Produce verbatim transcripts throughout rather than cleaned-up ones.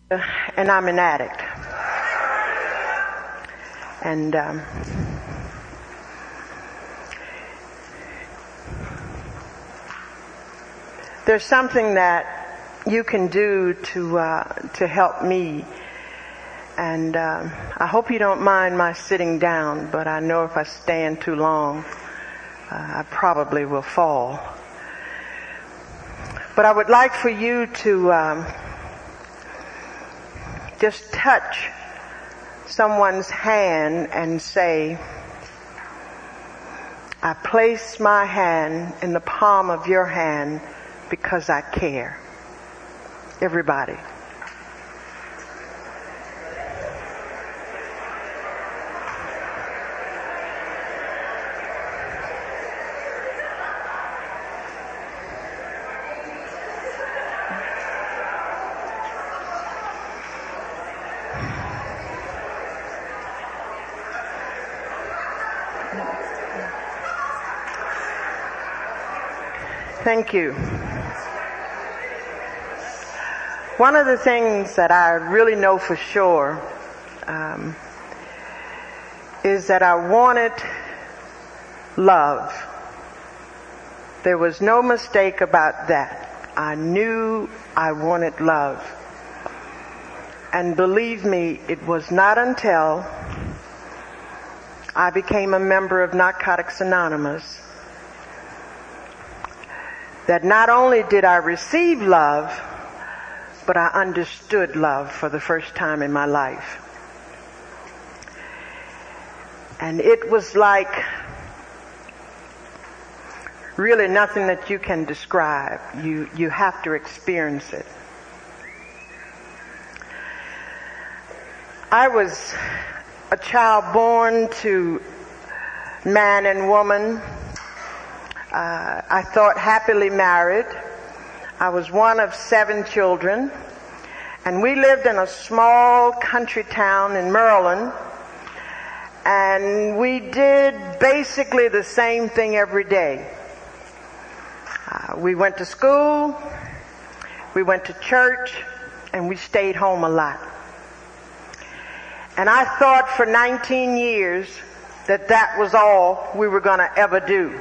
And I'm an addict. And um, there's something that you can do to uh, to help me. And um, I hope you don't mind my sitting down, but I know if I stand too long, uh, I probably will fall. But I would like for you to um, just touch someone's hand and say, I place my hand in the palm of your hand because I care. Everybody. Thank you. One of the things that I really know for sure um, is that I wanted love. There was no mistake about that. I knew I wanted love. And believe me, it was not until I became a member of Narcotics Anonymous that not only did I receive love, but I understood love for the first time in my life. And it was like really nothing that you can describe. You, you have to experience it. I was a child born to man and woman. Uh, I thought happily married. I was one of seven children, and we lived in a small country town in Maryland, and we did basically the same thing every day. Uh, we went to school, we went to church, and we stayed home a lot. And I thought for nineteen years that that was all we were going to ever do.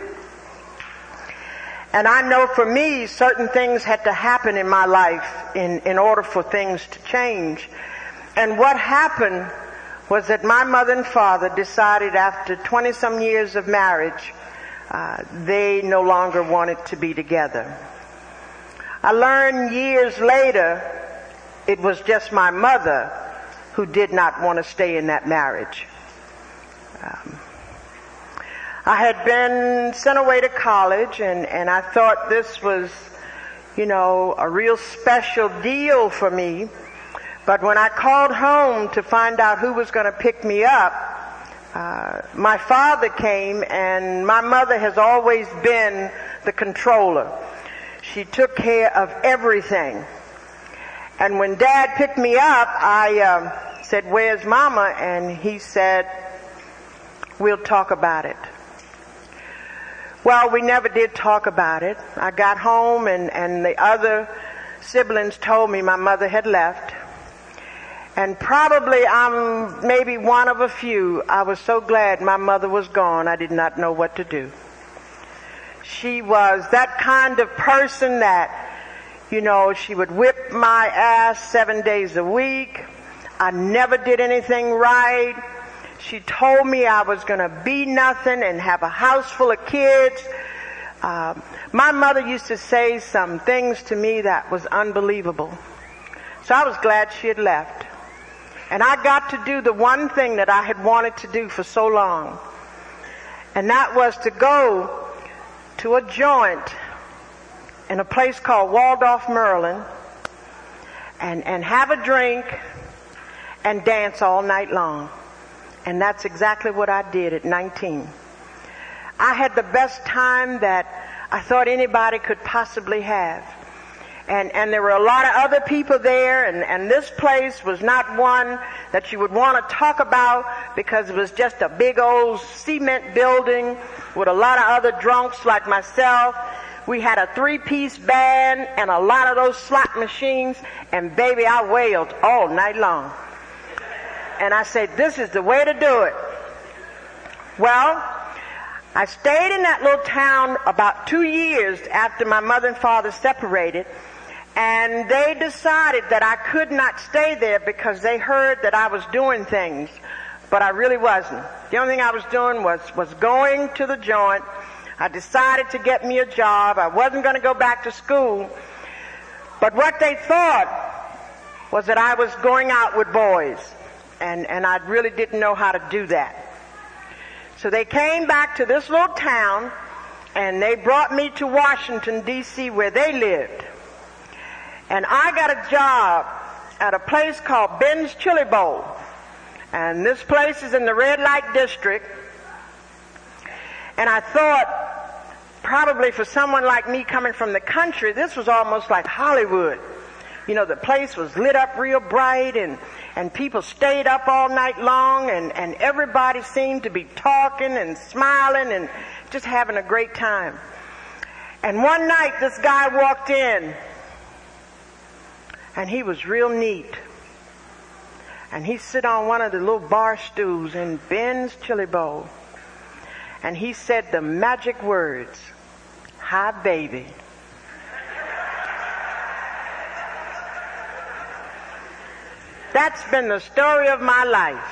And I know for me, certain things had to happen in my life in, in order for things to change. And what happened was that my mother and father decided after twenty some years of marriage, uh, they no longer wanted to be together. I learned years later it was just my mother who did not want to stay in that marriage. Um, I had been sent away to college, and, and I thought this was, you know, a real special deal for me. But when I called home to find out who was going to pick me up, uh, my father came, and my mother has always been the controller. She took care of everything. And when Dad picked me up, I uh, said, "Where's Mama?" And he said, "We'll talk about it." Well, we never did talk about it. I got home, and, and the other siblings told me my mother had left. And probably I'm maybe one of a few. I was so glad my mother was gone, I did not know what to do. She was that kind of person that, you know, she would whip my ass seven days a week. I never did anything right. She told me I was going to be nothing and have a house full of kids. Uh, my mother used to say some things to me that was unbelievable. So I was glad she had left. And I got to do the one thing that I had wanted to do for so long. And that was to go to a joint in a place called Waldorf, Maryland, and, and have a drink and dance all night long. And that's exactly what I did at nineteen. I had the best time that I thought anybody could possibly have. And, and there were a lot of other people there, and, and this place was not one that you would want to talk about because it was just a big old cement building with a lot of other drunks like myself. We had a three-piece band and a lot of those slot machines, and baby, I wailed all night long. And I said, this is the way to do it. Well, I stayed in that little town about two years after my mother and father separated, and they decided that I could not stay there because they heard that I was doing things, but I really wasn't. The only thing I was doing was, was going to the joint. I decided to get me a job. I wasn't going to go back to school. But what they thought was that I was going out with boys, and, and I really didn't know how to do that. So they came back to this little town, and they brought me to Washington, D C, where they lived. And I got a job at a place called Ben's Chili Bowl. And this place is in the red light district. And I thought, probably for someone like me coming from the country, this was almost like Hollywood. You know, the place was lit up real bright, and, and people stayed up all night long, and, and everybody seemed to be talking and smiling and just having a great time. And one night this guy walked in, and he was real neat. And he sit on one of the little bar stools in Ben's Chili Bowl. And he said the magic words, "Hi, baby." That's been the story of my life.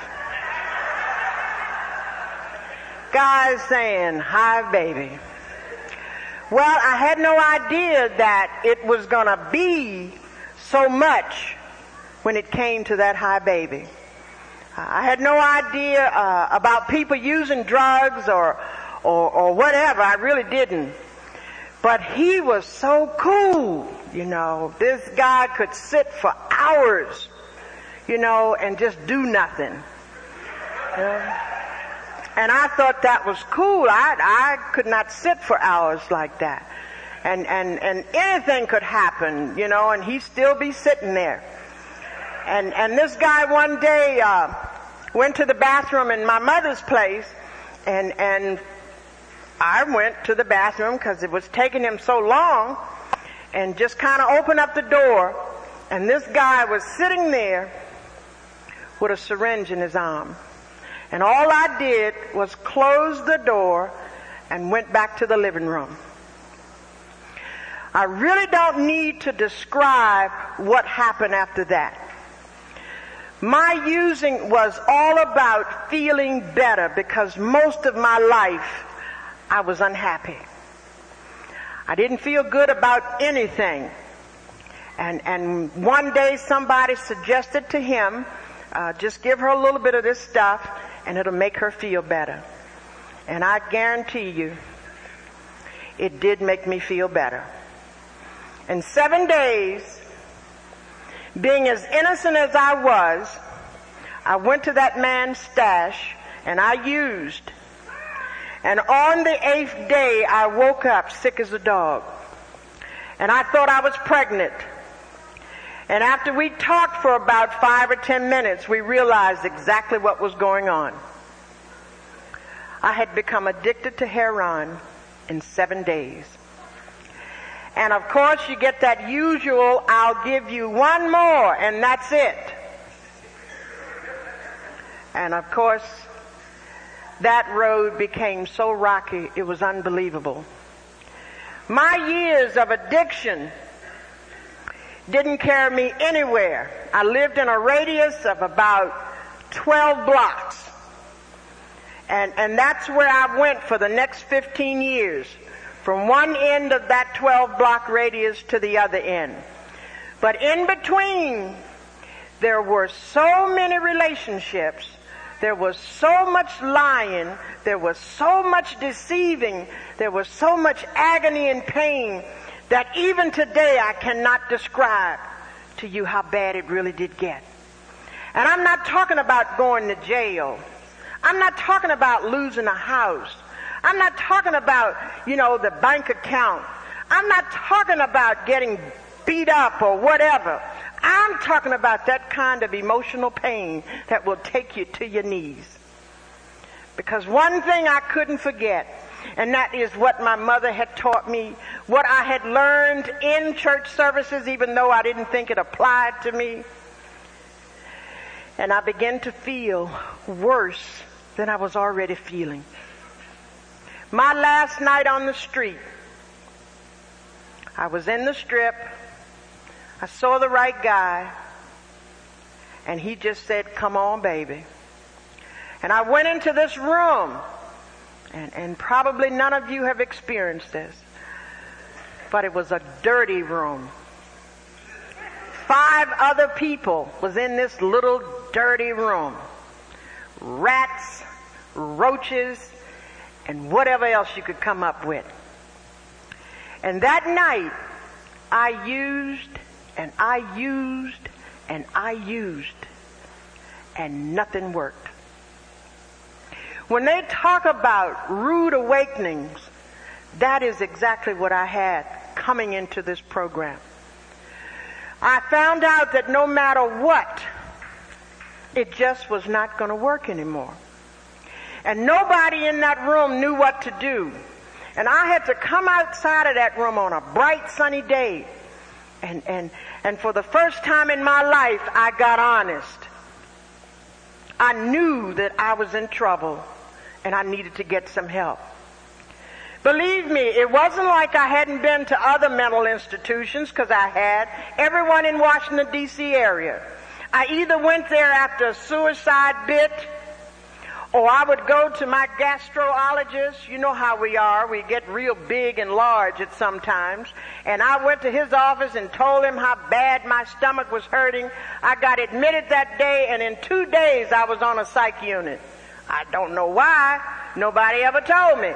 Guys saying, "Hi, baby." Well, I had no idea that it was going to be so much when it came to that "hi, baby." I had no idea uh, about people using drugs or, or or whatever. I really didn't. But he was so cool, you know. This guy could sit for hours, you know, and just do nothing. You know? And I thought that was cool. I I could not sit for hours like that. And and and anything could happen, you know, and he'd still be sitting there. And and this guy one day uh, went to the bathroom in my mother's place, and and I went to the bathroom because it was taking him so long, and just kind of opened up the door, and this guy was sitting there with a syringe in his arm. And all I did was close the door and went back to the living room. I really don't need to describe what happened after that. My using was all about feeling better because most of my life I was unhappy. I didn't feel good about anything. And, and one day somebody suggested to him, uh, just give her a little bit of this stuff and it'll make her feel better. And I guarantee you, it did make me feel better. In seven days, being as innocent as I was, I went to that man's stash and I used. And on the eighth day, I woke up sick as a dog. And I thought I was pregnant. And after we talked for about five or ten minutes, we realized exactly what was going on. I had become addicted to heroin in seven days. And of course, you get that usual, "I'll give you one more," and that's it. And of course, that road became so rocky, it was unbelievable. My years of addiction didn't carry me anywhere. I lived in a radius of about twelve blocks. And, and that's where I went for the next fifteen years. From one end of that twelve block radius to the other end. But in between, there were so many relationships, there was so much lying, there was so much deceiving, there was so much agony and pain that even today I cannot describe to you how bad it really did get. And I'm not talking about going to jail. I'm not talking about losing a house. I'm not talking about, you know, the bank account. I'm not talking about getting beat up or whatever. I'm talking about that kind of emotional pain that will take you to your knees. Because one thing I couldn't forget And that is what my mother had taught me, what I had learned in church services, even though I didn't think it applied to me. And I began to feel worse than I was already feeling. My last night on the street, I was in the strip. I saw the right guy, and he just said, "Come on, baby." And I went into this room, and, and probably none of you have experienced this, but it was a dirty room. Five other people was in this little dirty room. Rats, roaches, and whatever else you could come up with. And that night, I used and I used and I used, and nothing worked. When they talk about rude awakenings, that is exactly what I had coming into this program. I found out that no matter what, it just was not going to work anymore. And nobody in that room knew what to do. And I had to come outside of that room on a bright sunny day. And, and, and for the first time in my life, I got honest. I knew that I was in trouble and I needed to get some help. Believe me, it wasn't like I hadn't been to other mental institutions, because I had. Everyone in Washington, D C area. I either went there after a suicide bit, or I would go to my gastrologist. You know how we are. We get real big and large at sometimes. And I went to his office and told him how bad my stomach was hurting. I got admitted that day, and in two days I was on a psych unit. I don't know why. Nobody ever told me.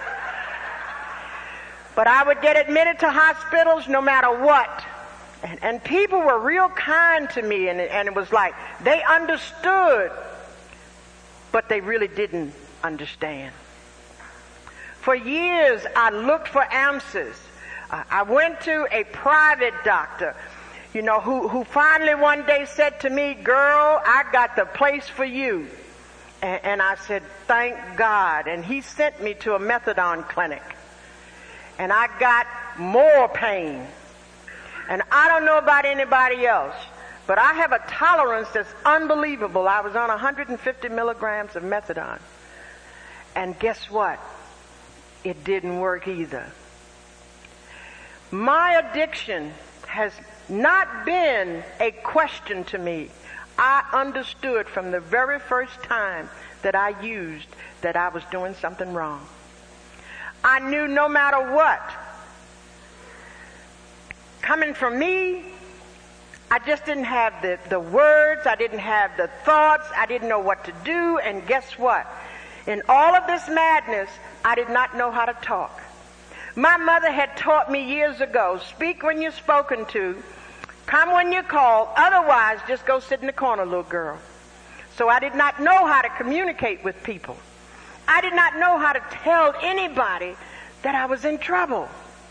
But I would get admitted to hospitals no matter what. And, and people were real kind to me, and, and it was like they understood, but they really didn't understand. For years, I looked for answers. Uh, I went to a private doctor, you know, who, who finally one day said to me, "Girl, I got the place for you." And, and I said, "Thank God." And he sent me to a methadone clinic. And I got more pain. And I don't know about anybody else, but I have a tolerance that's unbelievable. I was on one hundred fifty milligrams of methadone. And guess what? It didn't work either. My addiction has not been a question to me. I understood from the very first time that I used that I was doing something wrong. I knew no matter what, coming from me, I just didn't have the, the words, I didn't have the thoughts, I didn't know what to do, and guess what? In all of this madness, I did not know how to talk. My mother had taught me years ago, speak when you're spoken to, come when you're called, otherwise just go sit in the corner, little girl. So I did not know how to communicate with people. I did not know how to tell anybody that I was in trouble.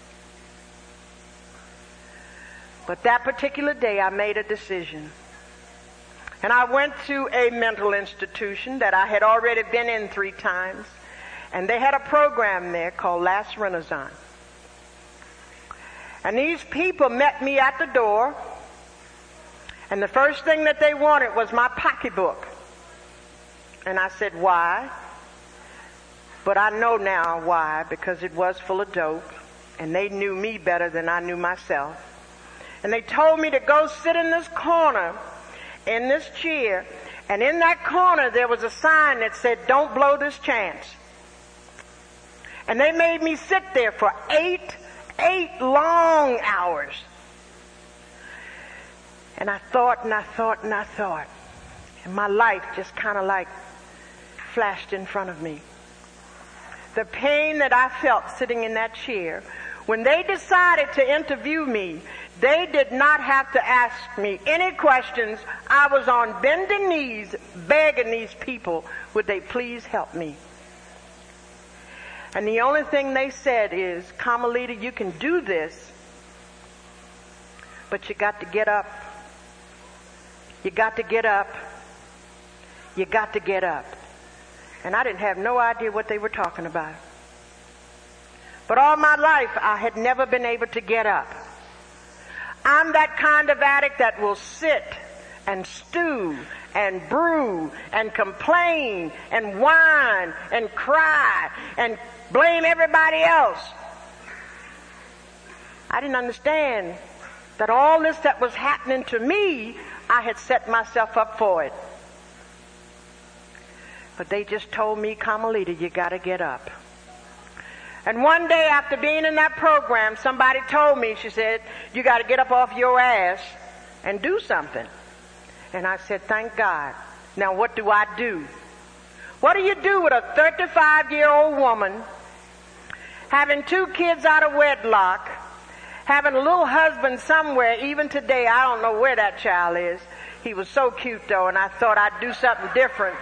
But that particular day, I made a decision. And I went to a mental institution that I had already been in three times. And they had a program there called Last Renaissance. And these people met me at the door. And the first thing that they wanted was my pocketbook. And I said, "Why?" But I know now why, because it was full of dope, and they knew me better than I knew myself. And they told me to go sit in this corner, in this chair, and in that corner there was a sign that said, "Don't blow this chance." And they made me sit there for eight, eight long hours. And I thought and I thought and I thought, and my life just kind of like flashed in front of me. The pain that I felt sitting in that chair. When they decided to interview me, they did not have to ask me any questions. I was on bending knees begging these people, would they please help me? And the only thing they said is, "Carmelita, you can do this, but you got to get up. You got to get up. You got to get up." And I didn't have no idea what they were talking about. But all my life, I had never been able to get up. I'm that kind of addict that will sit and stew and brew and complain and whine and cry and blame everybody else. I didn't understand that all this that was happening to me, I had set myself up for it. But they just told me, Carmelita, you got to get up. And one day after being in that program, somebody told me, she said, you got to get up off your ass and do something. And I said, thank God. Now what do I do? What do you do with a thirty-five-year-old woman having two kids out of wedlock, having a little husband somewhere? Even today, I don't know where that child is. He was so cute though, and I thought I'd do something different.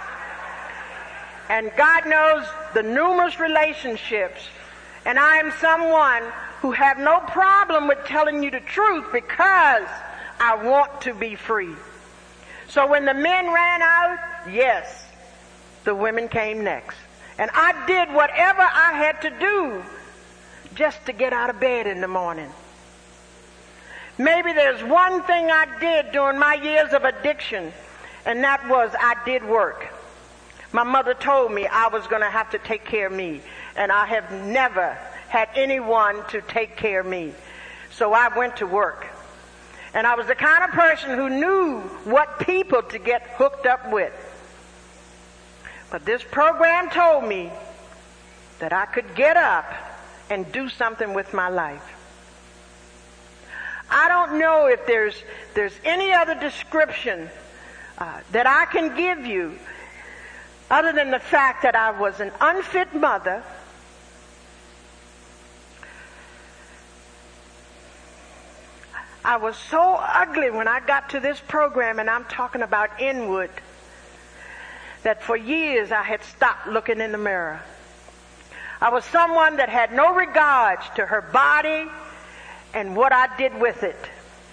And God knows the numerous relationships. And I am someone who have no problem with telling you the truth because I want to be free. So when the men ran out, yes, the women came next. And I did whatever I had to do just to get out of bed in the morning. Maybe there's one thing I did during my years of addiction, and that was I did work. My mother told me I was going to have to take care of me, and I have never had anyone to take care of me. So I went to work. And I was the kind of person who knew what people to get hooked up with. But this program told me that I could get up and do something with my life. I don't know if there's there's any other description uh, that I can give you other than the fact that I was an unfit mother, I was so ugly when I got to this program, and I'm talking about inward, that for years I had stopped looking in the mirror. I was someone that had no regards to her body and what I did with it.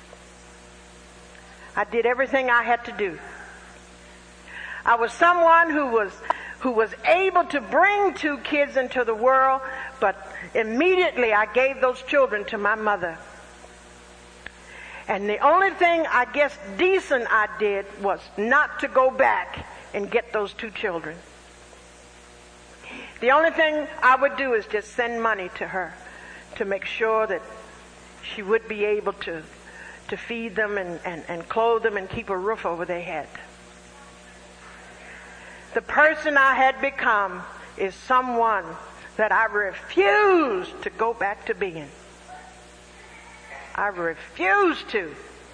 I did everything I had to do. I was someone who was who was able to bring two kids into the world, but immediately I gave those children to my mother. And the only thing I guess decent I did was not to go back and get those two children. The only thing I would do is just send money to her to make sure that she would be able to, to feed them and, and, and clothe them and keep a roof over their head. The person I had become is someone that I refuse to go back to being. I refuse to.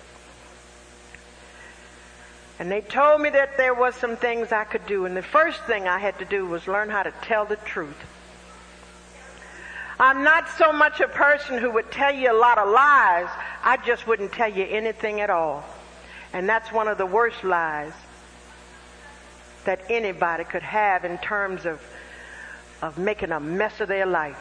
And they told me that there was some things I could do. And the first thing I had to do was learn how to tell the truth. I'm not so much a person who would tell you a lot of lies. I just wouldn't tell you anything at all. And that's one of the worst lies that anybody could have in terms of, of making a mess of their life.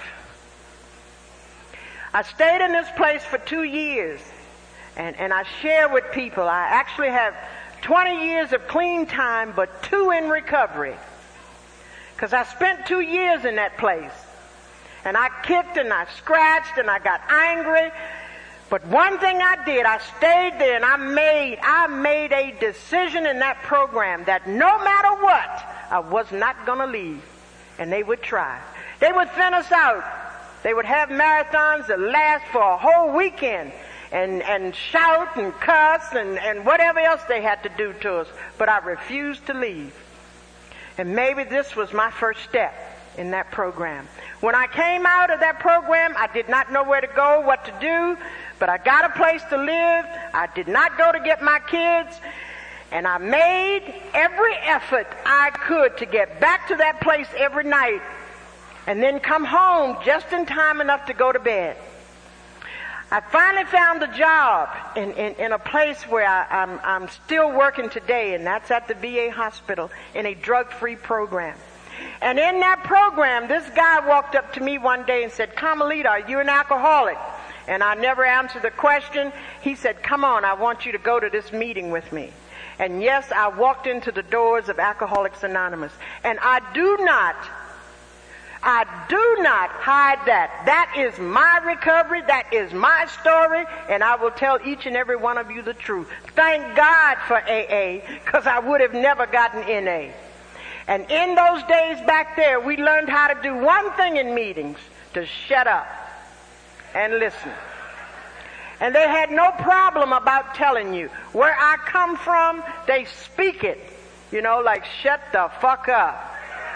I stayed in this place for two years, and, and I share with people. I actually have twenty years of clean time, but two in recovery. Because I spent two years in that place. And I kicked and I scratched and I got angry. But one thing I did, I stayed there and I made, I made a decision in that program that no matter what, I was not going to leave. And they would try. They would thin us out. They would have marathons that last for a whole weekend and, and shout and cuss and, and whatever else they had to do to us. But I refused to leave. And maybe this was my first step in that program. When I came out of that program, I did not know where to go, what to do, but I got a place to live. I did not go to get my kids, and I made every effort I could to get back to that place every night and then come home just in time enough to go to bed. I finally found a job in, in, in a place where I, I'm, I'm still working today, and that's at the V A hospital in a drug-free program. And in that program, this guy walked up to me one day and said, "Carmelita, are you an alcoholic?" And I never answered the question. He said, "Come on, I want you to go to this meeting with me." And yes, I walked into the doors of Alcoholics Anonymous. And I do not, I do not hide that. That is my recovery. That is my story. And I will tell each and every one of you the truth. Thank God for A A, because I would have never gotten N A. And in those days back there, we learned how to do one thing in meetings, to shut up and listen. And they had no problem about telling you. Where I come from, they speak it. You know, like, shut the fuck up.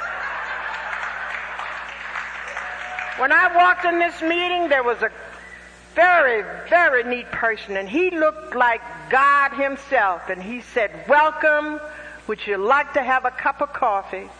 When I walked in this meeting, there was a very, very neat person, and he looked like God himself. And he said, welcome, would you like to have a cup of coffee?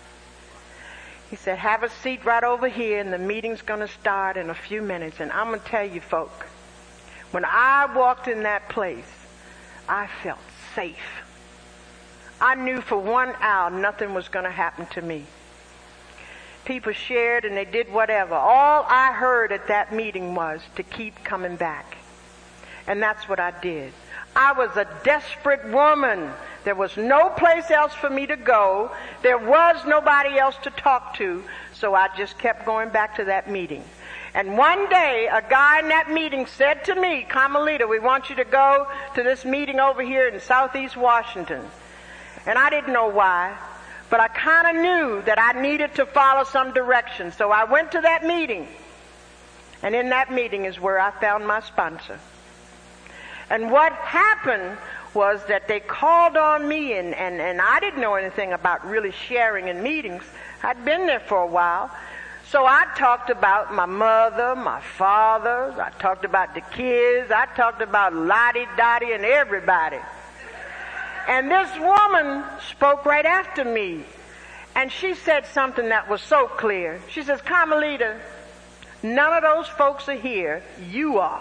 He said, have a seat right over here, and the meeting's going to start in a few minutes. And I'm going to tell you, folk, when I walked in that place, I felt safe. I knew for one hour nothing was going to happen to me. People shared and they did whatever. All I heard at that meeting was to keep coming back. And that's what I did. I was a desperate woman. There was no place else for me to go. There was nobody else to talk to. So I just kept going back to that meeting. And one day, a guy in that meeting said to me, Carmelita, we want you to go to this meeting over here in Southeast Washington. And I didn't know why. But I kind of knew that I needed to follow some direction. So I went to that meeting. And in that meeting is where I found my sponsor. And what happened was that they called on me, and, and, and I didn't know anything about really sharing in meetings. I'd been there for a while. So I talked about my mother, my father. I talked about the kids. I talked about Lottie, Dottie, and everybody. And this woman spoke right after me. And she said something that was so clear. She says, Carmelita, none of those folks are here. You are.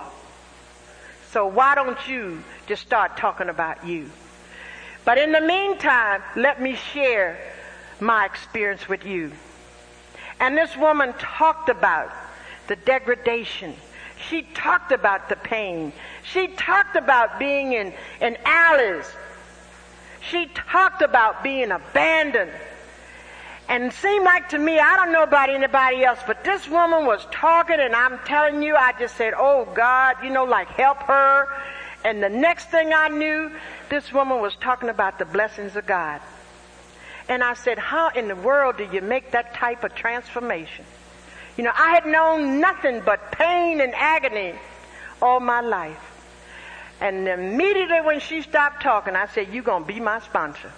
So why don't you just start talking about you? But in the meantime, let me share my experience with you. And this woman talked about the degradation. She talked about the pain. She talked about being in, in alleys. She talked about being abandoned. And it seemed like to me, I don't know about anybody else, but this woman was talking, and I'm telling you, I just said, oh God, you know, like help her. And the next thing I knew, this woman was talking about the blessings of God. And I said, how in the world do you make that type of transformation? You know, I had known nothing but pain and agony all my life. And immediately when she stopped talking, I said, you're going to be my sponsor.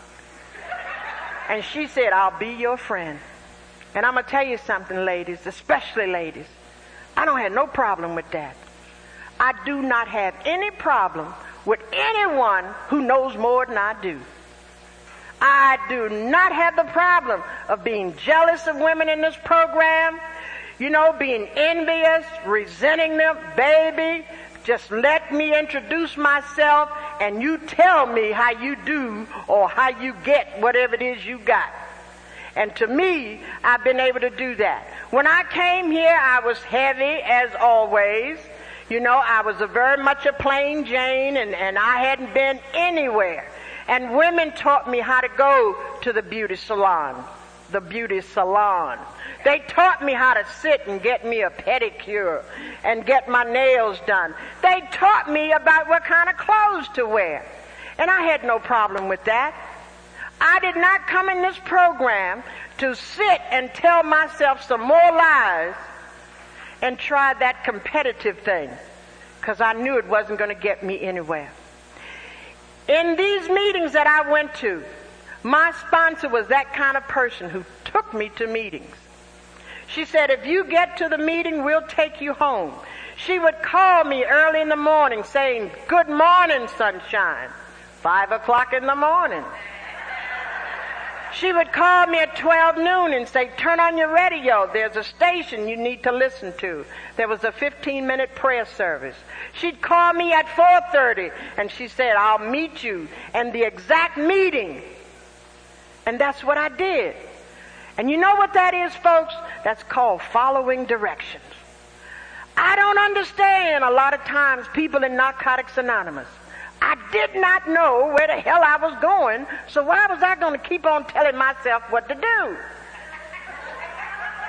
And she said, I'll be your friend. And I'm going to tell you something, ladies, especially ladies. I don't have no problem with that. I do not have any problem with anyone who knows more than I do. I do not have the problem of being jealous of women in this program, you know, being envious, resenting them. Baby, just let me introduce myself and you tell me how you do or how you get whatever it is you got. And to me, I've been able to do that. When I came here, I was heavy as always. You know, I was a very much a plain Jane, and, and I hadn't been anywhere. And women taught me how to go to the beauty salon. The beauty salon. They taught me how to sit and get me a pedicure and get my nails done. They taught me about what kind of clothes to wear. And I had no problem with that. I did not come in this program to sit and tell myself some more lies and try that competitive thing, because I knew it wasn't going to get me anywhere. In these meetings that I went to, my sponsor was that kind of person who took me to meetings. She said, if you get to the meeting, we'll take you home. She would call me early in the morning saying, good morning, sunshine. Five o'clock in the morning. She would call me at twelve noon and say, turn on your radio. There's a station you need to listen to. There was a fifteen minute prayer service. She'd call me at four thirty and she said, I'll meet you in the exact meeting. And that's what I did. And you know what that is, folks? That's called following directions. I don't understand a lot of times people in Narcotics Anonymous. I did not know where the hell I was going, so why was I going to keep on telling myself what to do?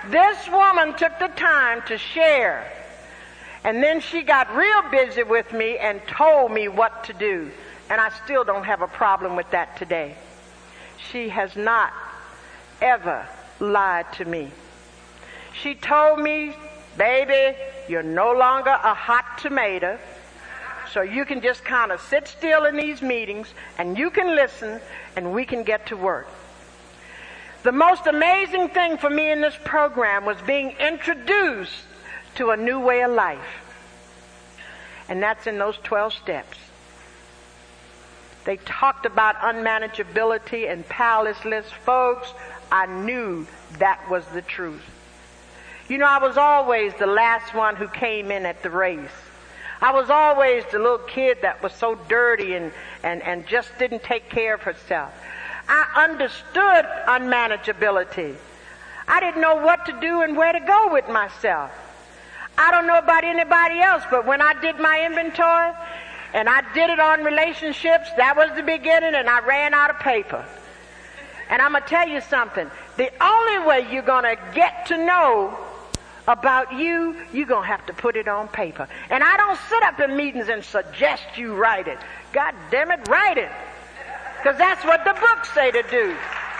This woman took the time to share. And then she got real busy with me and told me what to do. And I still don't have a problem with that today. She has not ever lied to me. She told me, baby, you're no longer a hot tomato. So you can just kind of sit still in these meetings and you can listen and we can get to work. The most amazing thing for me in this program was being introduced to a new way of life. And that's in those twelve steps. They talked about unmanageability and powerlessness. Folks, I knew that was the truth. You know, I was always the last one who came in at the race. I was always the little kid that was so dirty and, and, and just didn't take care of herself. I understood unmanageability. I didn't know what to do and where to go with myself. I don't know about anybody else, but when I did my inventory and I did it on relationships, that was the beginning, and I ran out of paper. And I'm going to tell you something. The only way you're going to get to know about you, you're going to have to put it on paper. And I don't sit up in meetings and suggest you write it. God damn it, write it. Because that's what the books say to do.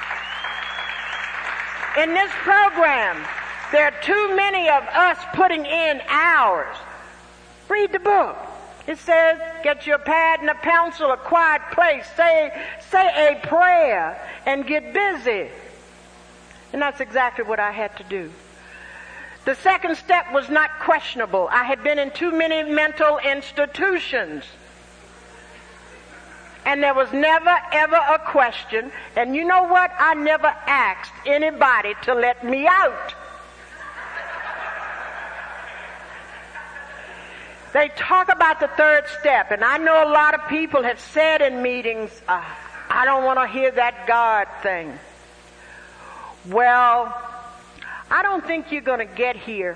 In this program, there are too many of us putting in hours. Read the book. It says, get your pad and a pencil, a quiet place, say, say a prayer, and get busy. And that's exactly what I had to do. The second step was not questionable. I had been in too many mental institutions. And there was never, ever a question. And you know what? I never asked anybody to let me out. They talk about the third step, and I know a lot of people have said in meetings, uh, I don't want to hear that God thing. Well, I don't think you're going to get here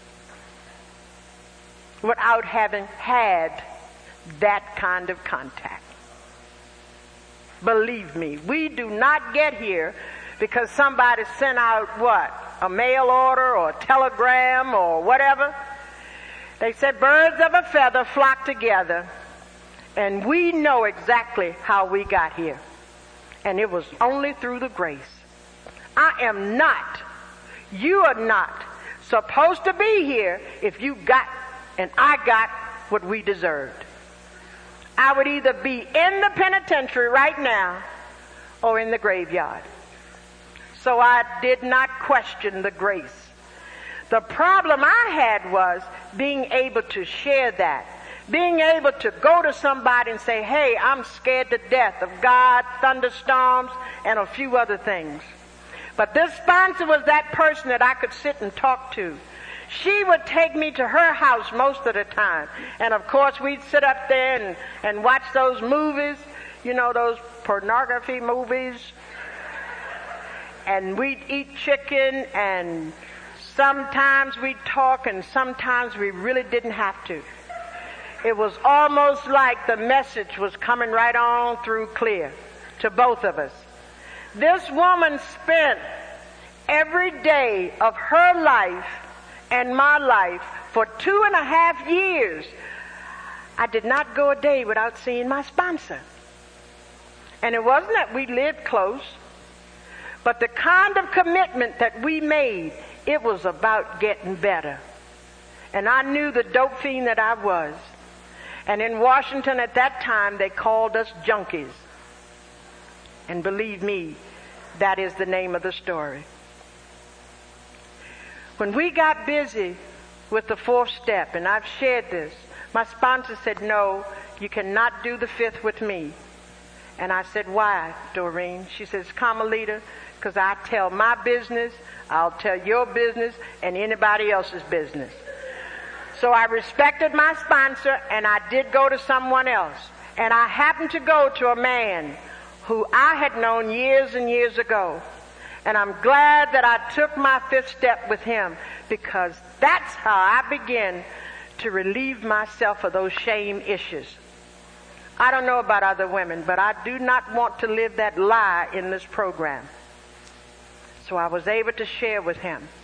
without having had that kind of contact. Believe me, we do not get here because somebody sent out what? A mail order or a telegram or whatever. They said birds of a feather flock together, and we know exactly how we got here. And it was only through the grace. I am not, you are not supposed to be here if you got and I got what we deserved. I would either be in the penitentiary right now or in the graveyard. So I did not question the grace. The problem I had was being able to share that. Being able to go to somebody and say, hey, I'm scared to death of God, thunderstorms, and a few other things. But this sponsor was that person that I could sit and talk to. She would take me to her house most of the time. And of course, we'd sit up there and, and watch those movies, you know, those pornography movies. And we'd eat chicken, and sometimes we'd talk, and sometimes we really didn't have to. It was almost like the message was coming right on through clear to both of us. This woman spent every day of her life and my life for two and a half years. I did not go a day without seeing my sponsor. And it wasn't that we lived close, but the kind of commitment that we made, it was about getting better. And I knew the dope fiend that I was. And in Washington at that time, they called us junkies. And believe me, that is the name of the story. When we got busy with the fourth step, and I've shared this, my sponsor said, no, you cannot do the fifth with me. And I said, why, Doreen? She says, Carmelita, because I tell my business, I'll tell your business, and anybody else's business. So I respected my sponsor, and I did go to someone else. And I happened to go to a man who I had known years and years ago. And I'm glad that I took my fifth step with him, because that's how I began to relieve myself of those shame issues. I don't know about other women, but I do not want to live that lie in this program. So I was able to share with him.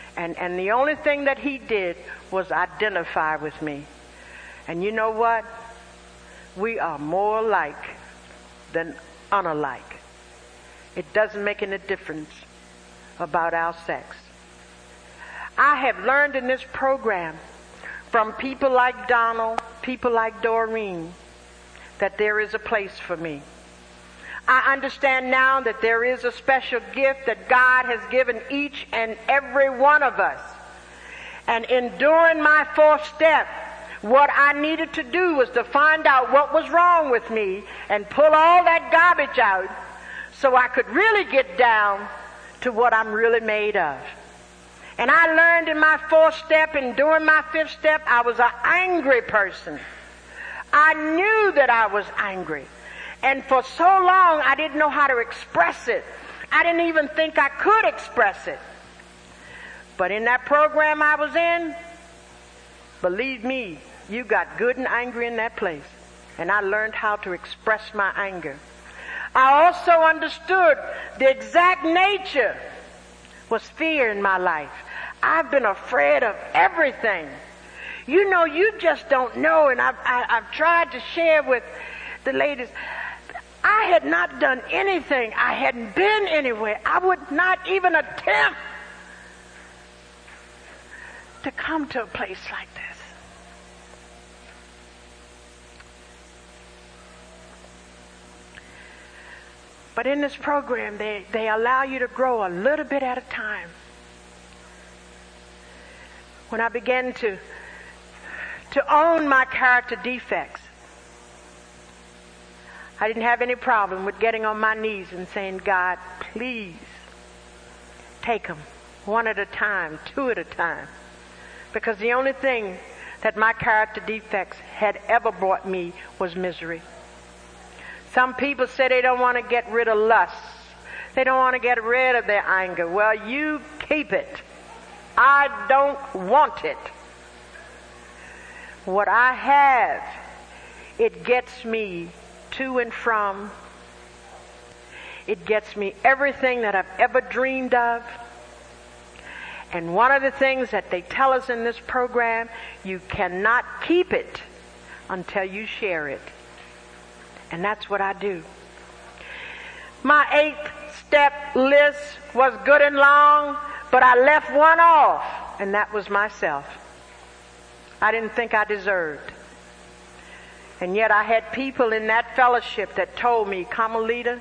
And, and the only thing that he did was identify with me. And you know what? We are more alike than unalike. It doesn't make any difference about our sex. I have learned in this program from people like Donald, people like Doreen, that there is a place for me. I understand now that there is a special gift that God has given each and every one of us. And in during my fourth step, what I needed to do was to find out what was wrong with me and pull all that garbage out so I could really get down to what I'm really made of. And I learned in my fourth step and during my fifth step, I was an angry person. I knew that I was angry. And for so long, I didn't know how to express it. I didn't even think I could express it. But in that program I was in, believe me, you got good and angry in that place. And I learned how to express my anger. I also understood the exact nature was fear in my life. I've been afraid of everything. You know, you just don't know. And I've, I, I've tried to share with the ladies. I had not done anything. I hadn't been anywhere. I would not even attempt to come to a place like this. But in this program, they, they allow you to grow a little bit at a time. When I began to, to own my character defects, I didn't have any problem with getting on my knees and saying, God, please take them one at a time, two at a time. Because the only thing that my character defects had ever brought me was misery. Some people say they don't want to get rid of lust. They don't want to get rid of their anger. Well, you keep it. I don't want it. What I have, it gets me to and from. It gets me everything that I've ever dreamed of. And one of the things that they tell us in this program, you cannot keep it until you share it. And that's what I do. My eighth step list was good and long, but I left one off, and that was myself. I didn't think I deserved. And yet I had people in that fellowship that told me, Carmelita,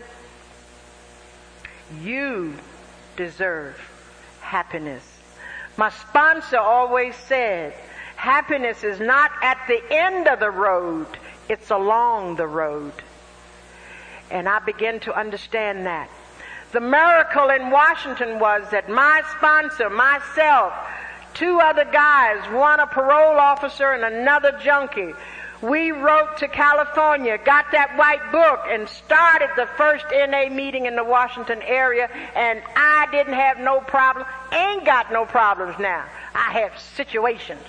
you deserve happiness. My sponsor always said, happiness is not at the end of the road, it's along the road. And I began to understand that. The miracle in Washington was that my sponsor, myself, two other guys, one a parole officer and another junkie, we wrote to California, got that white book, and started the first N A meeting in the Washington area, and I didn't have no problem, ain't got no problems now. I have situations.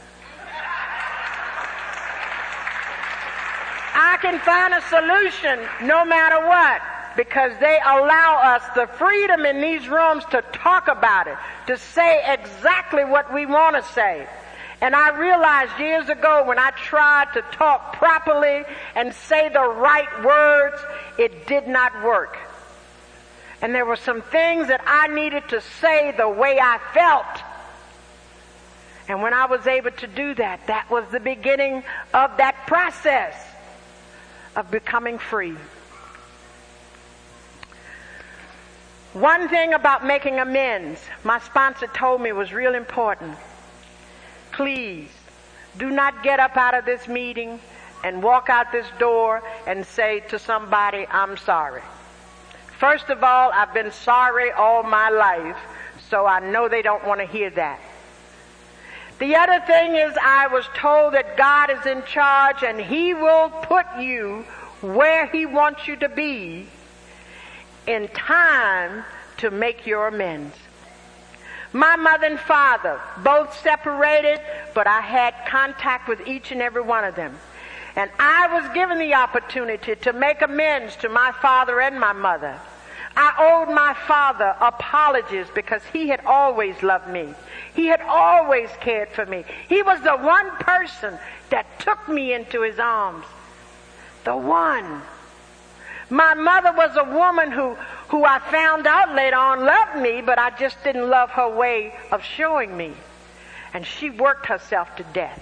I can find a solution no matter what, because they allow us the freedom in these rooms to talk about it, to say exactly what we want to say. And I realized years ago when I tried to talk properly and say the right words, it did not work. And there were some things that I needed to say the way I felt. And when I was able to do that, that was the beginning of that process of becoming free. One thing about making amends, my sponsor told me was real important. Please, do not get up out of this meeting and walk out this door and say to somebody, I'm sorry. First of all, I've been sorry all my life, so I know they don't want to hear that. The other thing is I was told that God is in charge and He will put you where He wants you to be in time to make your amends. My mother and father, both separated, but I had contact with each and every one of them. And I was given the opportunity to make amends to my father and my mother. I owed my father apologies because he had always loved me. He had always cared for me. He was the one person that took me into his arms. The one. My mother was a woman who, who I found out later on loved me, but I just didn't love her way of showing me. And she worked herself to death.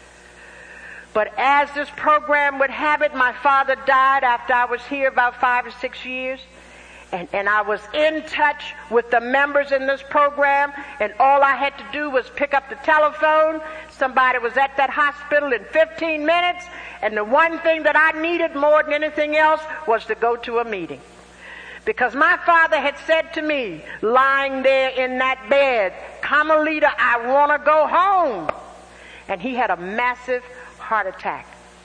But as this program would have it, my father died after I was here about five or six years. And, and I was in touch with the members in this program, and all I had to do was pick up the telephone. Somebody was at that hospital in fifteen minutes, and the one thing that I needed more than anything else was to go to a meeting. Because my father had said to me, lying there in that bed, "Carmelita, I want to go home." And he had a massive heart attack.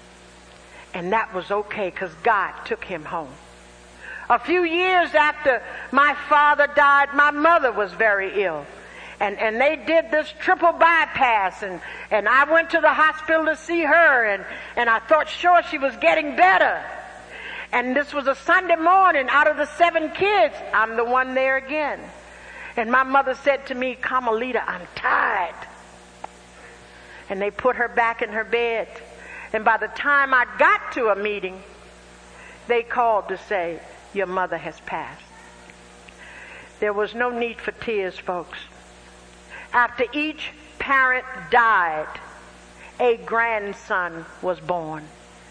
And that was okay, because God took him home. A few years after my father died, my mother was very ill. And, and they did this triple bypass, and, and I went to the hospital to see her, and, and I thought sure she was getting better. And this was a Sunday morning. Out of the seven kids, I'm the one there again. And my mother said to me, "Carmelita, I'm tired." And they put her back in her bed. And by the time I got to a meeting, they called to say, "Your mother has passed." There was no need for tears, folks. After each parent died, a grandson was born.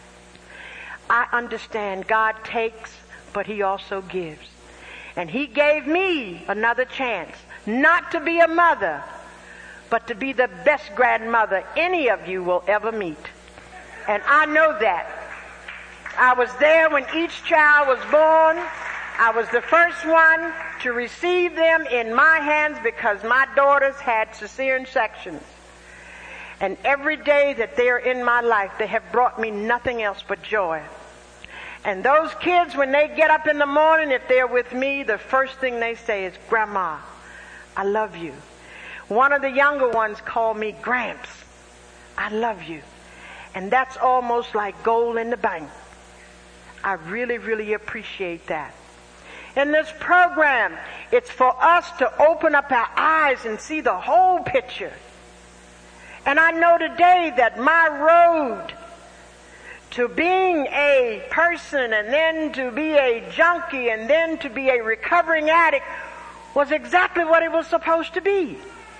I understand God takes, but he also gives. And he gave me another chance, not to be a mother, but to be the best grandmother any of you will ever meet. And I know that. I was there when each child was born. I was the first one to receive them in my hands because my daughters had cesarean sections. And every day that they're in my life, they have brought me nothing else but joy. And those kids, when they get up in the morning, if they're with me, the first thing they say is, "Grandma, I love you." One of the younger ones called me Gramps. "I love you." And that's almost like gold in the bank. I really, really appreciate that. In this program, it's for us to open up our eyes and see the whole picture. And I know today that my road to being a person, and then to be a junkie, and then to be a recovering addict was exactly what it was supposed to be.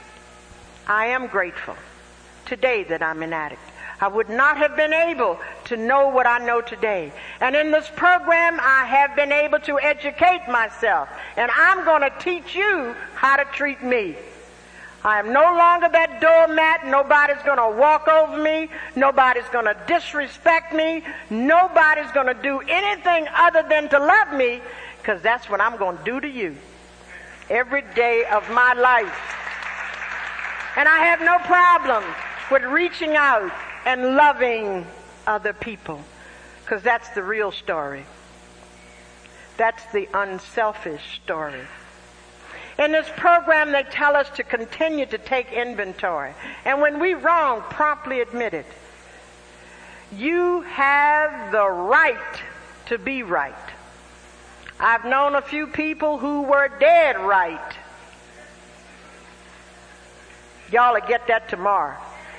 I am grateful today that I'm an addict. I would not have been able to know what I know today. And in this program, I have been able to educate myself. And I'm going to teach you how to treat me. I am no longer that doormat. Nobody's going to walk over me. Nobody's going to disrespect me. Nobody's going to do anything other than to love me, because that's what I'm going to do to you every day of my life. And I have no problem with reaching out and loving other people, because that's the real story. That's the unselfish story. In this program, they tell us to continue to take inventory. And when we wrong, promptly admit it. You have the right to be right. I've known a few people who were dead right. Y'all will get that tomorrow.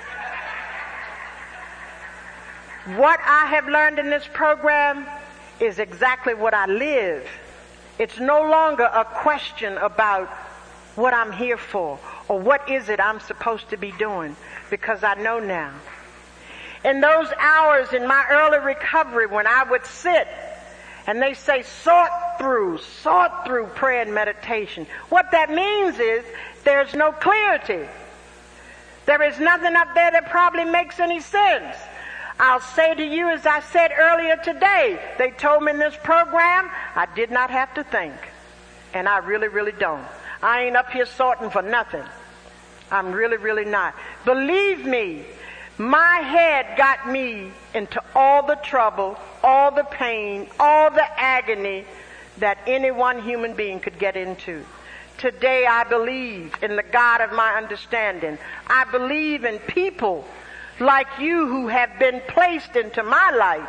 What I have learned in this program is exactly what I live. It's no longer a question about what I'm here for or what is it I'm supposed to be doing, because I know now. In those hours in my early recovery when I would sit and they say sort through, sort through prayer and meditation, what that means is there's no clarity. There is nothing up there that probably makes any sense. I'll say to you, as I said earlier today, they told me in this program, I did not have to think. And I really, really don't. I ain't up here sorting for nothing. I'm really, really not. Believe me, my head got me into all the trouble, all the pain, all the agony that any one human being could get into. Today I believe in the God of my understanding. I believe in people like you who have been placed into my life.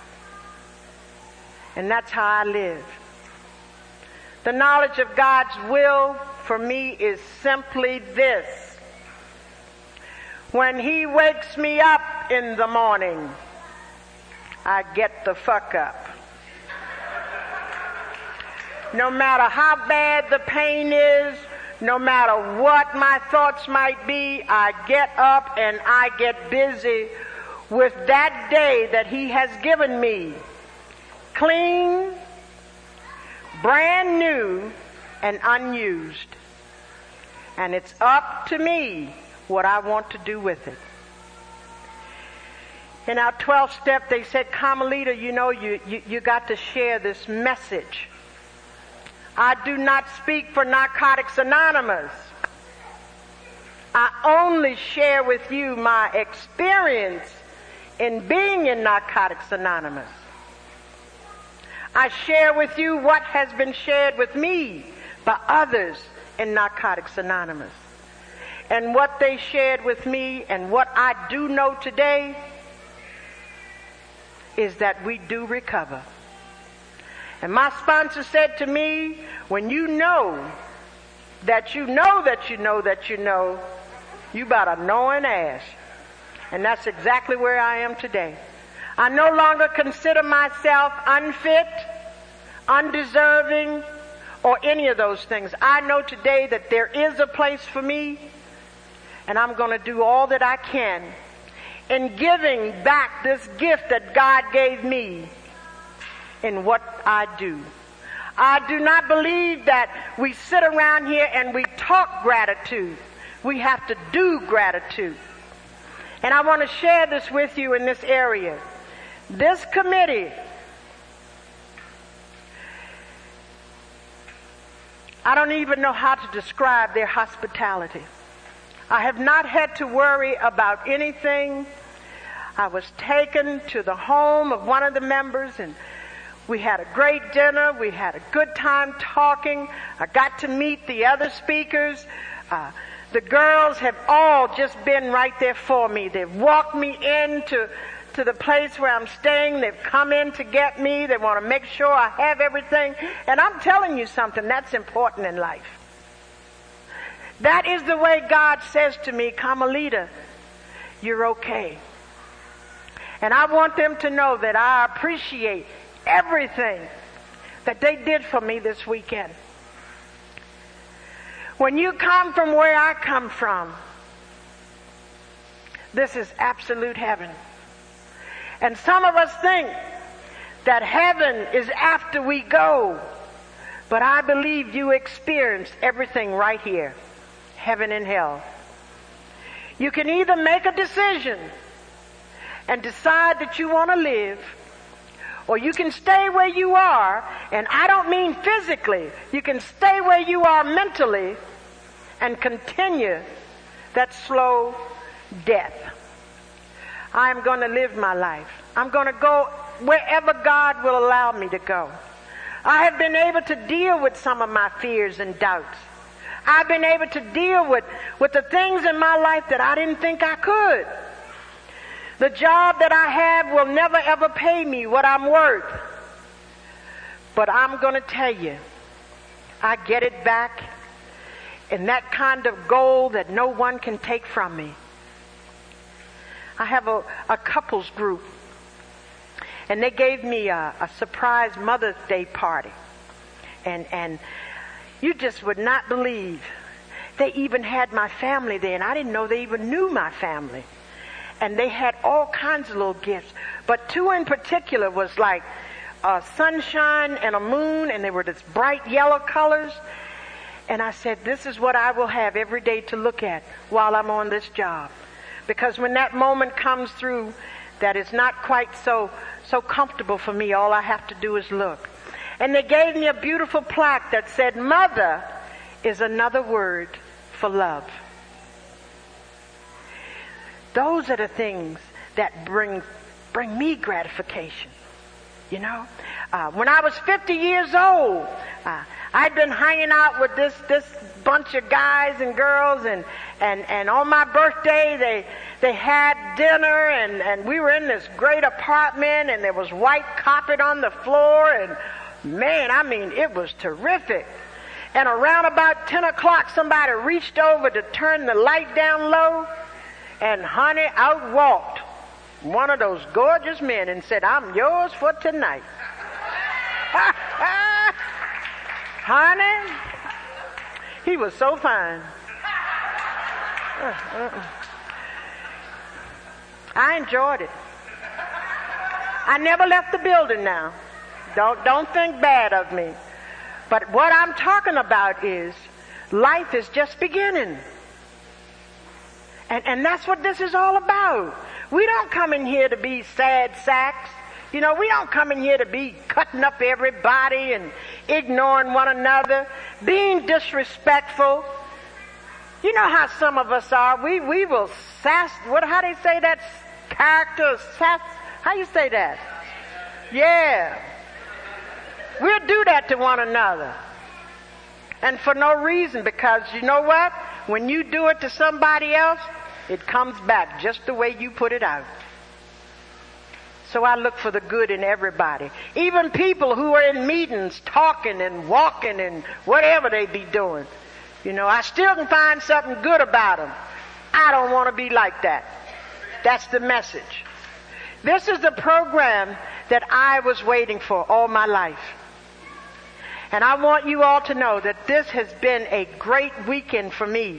And that's how I live. The knowledge of God's will for me is simply this. When he wakes me up in the morning, I get the fuck up. No matter how bad the pain is, no matter what my thoughts might be, I get up and I get busy with that day that he has given me. Clean, brand new, and unused. And it's up to me what I want to do with it. In our twelfth step, they said, Carmelita, you know, you, you, you got to share this message. I do not speak for Narcotics Anonymous. I only share with you my experience in being in Narcotics Anonymous. I share with you what has been shared with me by others in Narcotics Anonymous. And what they shared with me and what I do know today is that we do recover. And my sponsor said to me, when you know that you know that you know that you know, you about a knowing ass. And that's exactly where I am today. I no longer consider myself unfit, undeserving, or any of those things. I know today that there is a place for me, and I'm going to do all that I can in giving back this gift that God gave me in what I do. I do not believe that we sit around here and we talk gratitude. We have to do gratitude. And I want to share this with you in this area. This committee, I don't even know how to describe their hospitality. I have not had to worry about anything. I was taken to the home of one of the members, and we had a great dinner. We had a good time talking. I got to meet the other speakers. Uh, the girls have all just been right there for me. They've walked me into to the place where I'm staying. They've come in to get me. They want to make sure I have everything. And I'm telling you something, that's important in life. That is the way God says to me, Carmelita, you're okay. And I want them to know that I appreciate everything that they did for me this weekend. When you come from where I come from, this is absolute heaven. And some of us think that heaven is after we go. But I believe you experience everything right here. Heaven and hell. You can either make a decision and decide that you want to live, or you can stay where you are, and I don't mean physically. You can stay where you are mentally and continue that slow death. I'm going to live my life. I'm going to go wherever God will allow me to go. I have been able to deal with some of my fears and doubts. I've been able to deal with, with the things in my life that I didn't think I could. The job that I have will never ever pay me what I'm worth. But I'm going to tell you, I get it back in that kind of gold that no one can take from me. I have a, a couples group, and they gave me a, a surprise Mother's Day party. And, and you just would not believe. They even had my family there, and I didn't know they even knew my family. And they had all kinds of little gifts. But two in particular was like a sunshine and a moon, and they were this bright yellow colors. And I said, this is what I will have every day to look at while I'm on this job. Because when that moment comes through that is not quite so so comfortable for me, all I have to do is look. And they gave me a beautiful plaque that said, Mother is another word for love. Those are the things that bring bring me gratification. You know, uh, when I was fifty years old, uh, I'd been hanging out with this this bunch of guys and girls, and and and on my birthday they they had dinner, and and we were in this great apartment, and there was white carpet on the floor, and man, I mean, it was terrific. And around about ten o'clock, somebody reached over to turn the light down low. And honey, out walked one of those gorgeous men and said, I'm yours for tonight. Honey, he was so fine. Uh, uh-uh. I enjoyed it. I never left the building now. Don't, don't think bad of me. But what I'm talking about is life is just beginning. And, and that's what this is all about. We don't come in here to be sad sacks. You know, we don't come in here to be cutting up everybody and ignoring one another, being disrespectful. You know how some of us are. We we will sass, what, how they say that character, sass, how you say that? Yeah. We'll do that to one another. And for no reason, because you know what? When you do it to somebody else, it comes back just the way you put it out. So I look for the good in everybody. Even people who are in meetings talking and walking and whatever they be doing. You know, I still can find something good about them. I don't want to be like that. That's the message. This is the program that I was waiting for all my life. And I want you all to know that this has been a great weekend for me.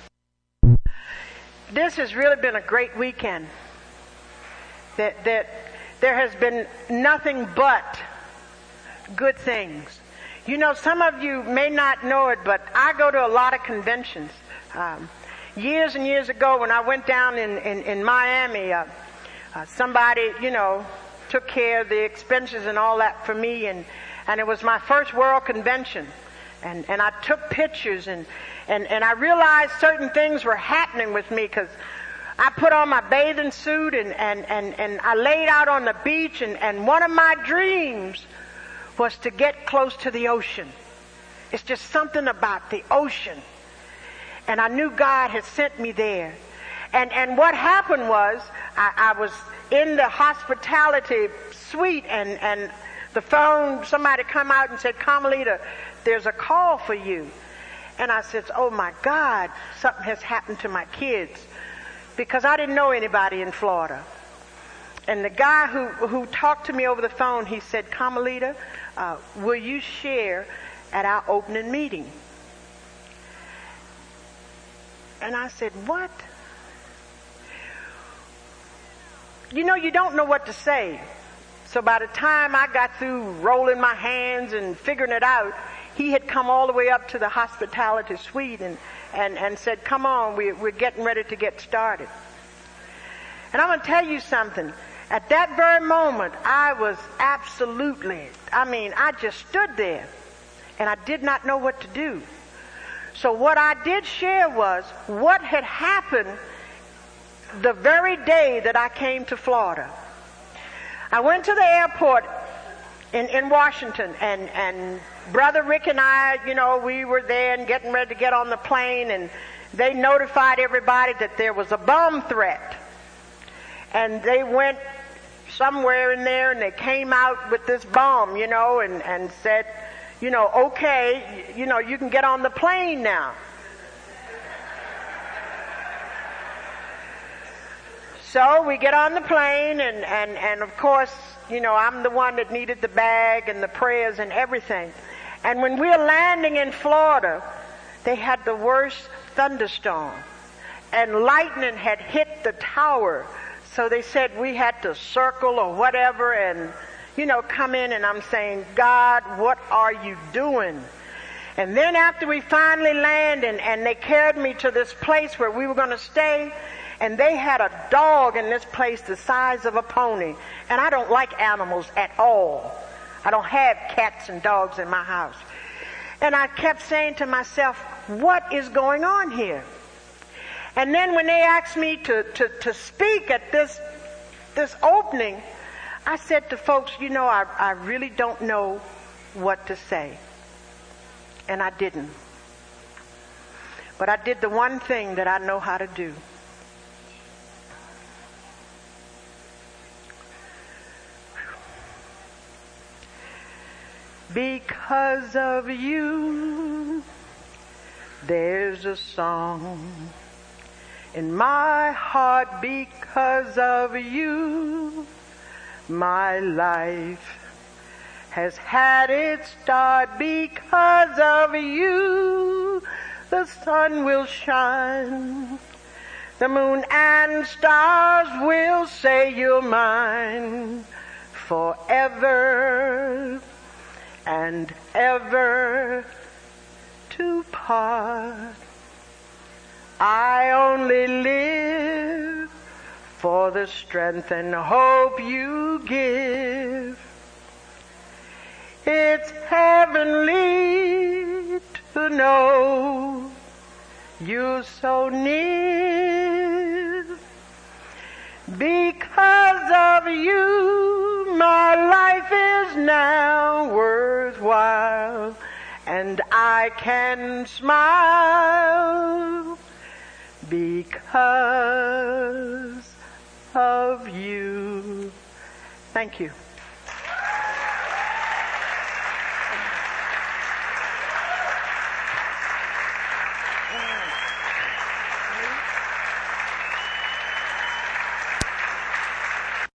This has really been a great weekend. That, that there has been nothing but good things. You know, some of you may not know it, but I go to a lot of conventions. Um, years and years ago when I went down in, in, in Miami, uh, uh, somebody, you know, took care of the expenses and all that for me, and, and it was my first world convention. And, and I took pictures, and, and, and I realized certain things were happening with me, because I put on my bathing suit and, and, and, and I laid out on the beach, and, and one of my dreams was to get close to the ocean. It's just something about the ocean. And I knew God had sent me there. And and what happened was, I, I was in the hospitality suite, and, and the phone, somebody come out and said, Carmelita, there's a call for you. And I said, oh my God, something has happened to my kids. Because I didn't know anybody in Florida. And the guy who, who talked to me over the phone, he said, Carmelita, uh, will you share at our opening meeting? And I said, what? You know, you don't know what to say. So by the time I got through rolling my hands and figuring it out, he had come all the way up to the hospitality suite and, and, and said, come on, we, we're getting ready to get started. And I'm going to tell you something. At that very moment, I was absolutely, I mean, I just stood there and I did not know what to do. So what I did share was what had happened the very day that I came to Florida. I went to the airport in, in Washington, and, and Brother Rick and I, you know, we were there and getting ready to get on the plane, and they notified everybody that there was a bomb threat. And they went somewhere in there and they came out with this bomb, you know, and, and said, you know, okay, you know, you can get on the plane now. So we get on the plane, and, and, and of course, you know, I'm the one that needed the bag and the prayers and everything. And when we were landing in Florida, they had the worst thunderstorm. And lightning had hit the tower. So they said we had to circle or whatever and, you know, come in, and I'm saying, God, what are you doing? And then after we finally landed, and, and they carried me to this place where we were going to stay, and they had a dog in this place the size of a pony. And I don't like animals at all. I don't have cats and dogs in my house. And I kept saying to myself, what is going on here? And then when they asked me to, to, to speak at this, this opening, I said to folks, you know, I, I really don't know what to say. And I didn't. But I did the one thing that I know how to do. Because of you, there's a song in my heart because of you. My life has had its start because of you. The sun will shine, the moon and stars will say you're mine forever and ever to part. I only live for the strength and hope you give. It's heavenly to know you're so near. Because of you, my life is now worthwhile, and I can smile because of you. Thank you.